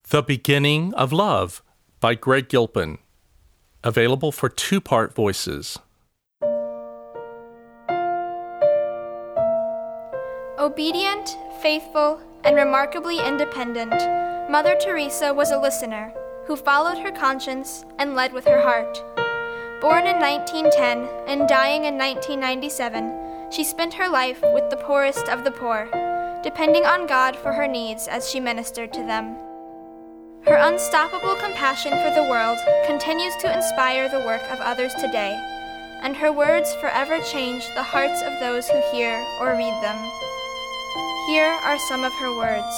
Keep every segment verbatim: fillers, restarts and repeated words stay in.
The Beginning of Love by Greg Gilpin. Available for two-part voices. Obedient, faithful, and remarkably independent, Mother Teresa was a listener who followed her conscience and led with her heart. Born in nineteen ten and dying in nineteen ninety-seven, she spent her life with the poorest of the poor, depending on God for her needs as she ministered to them. Her unstoppable compassion for the world continues to inspire the work of others today, and her words forever change the hearts of those who hear or read them. Here are some of her words.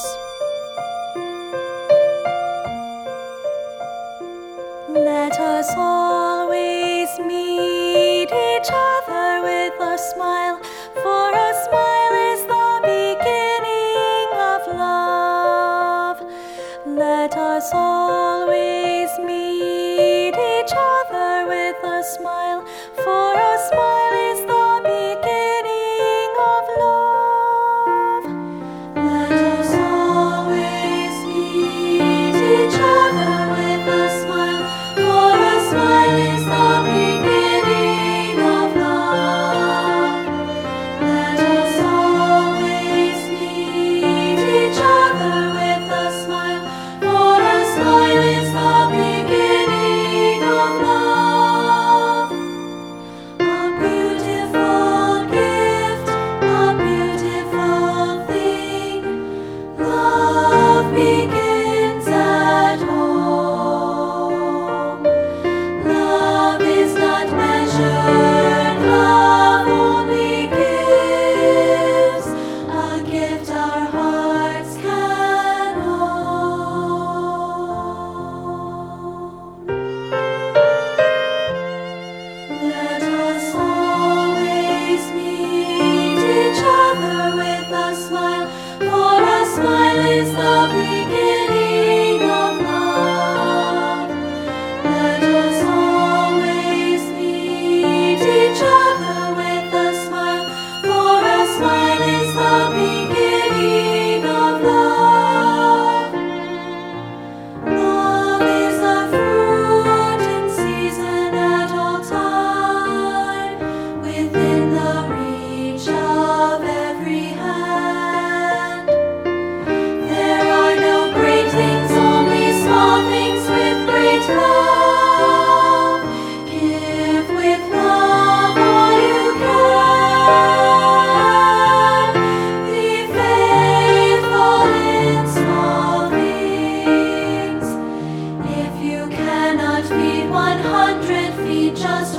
Let us always meet each other with a smile, for a smile is the beginning of love. Let us always meet each other with a smile, for a smile is the beginning of love. Let us always meet each other with a smile, for a smile is the beginning of love. Let us always meet each other with a smile, for a smile is the beginning of love. A beautiful gift, a beautiful thing. Love begins at home. Love is not measured, love only gives, a gift our hearts can own. Let us always meet each other with a smile, for a smile is the beginning of love. Let us always meet each other with a smile, for a smile is the beginning of love. Love is a fruit in season at all time, within the reach of every hand. There are no great things, only small things with great love. Give with love all you can. Be faithful in small things. If you cannot feed one hundred, feed just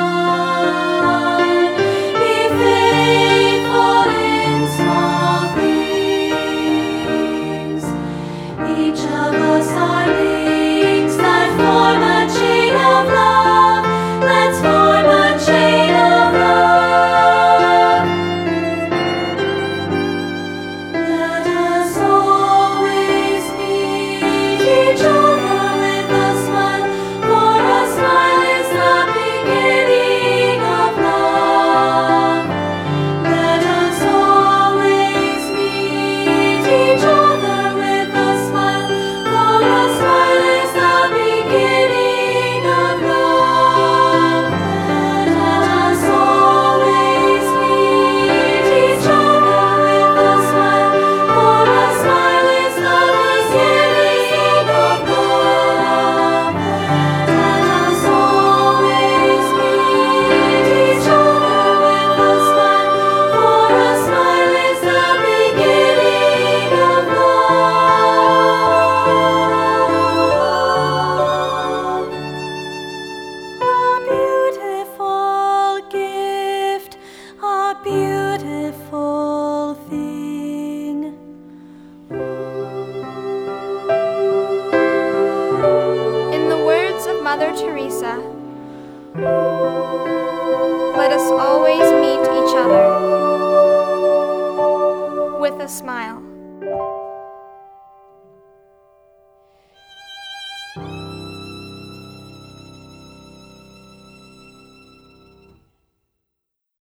one. Be faithful in small things. Each of us are links that form a chain of love. Let's form a chain of love. Let us always meet each other with a smile, for a smile is the beginning of love. Let us always meet each other with a smile, for a smile is the beginning of love. Let us always meet each other with a smile, for a smile is the beginning of love. Let us always meet each other with a smile, for a smile is the beginning of love. A beautiful gift, a beautiful thing. In the words of Mother Teresa, let us always meet each other with a smile.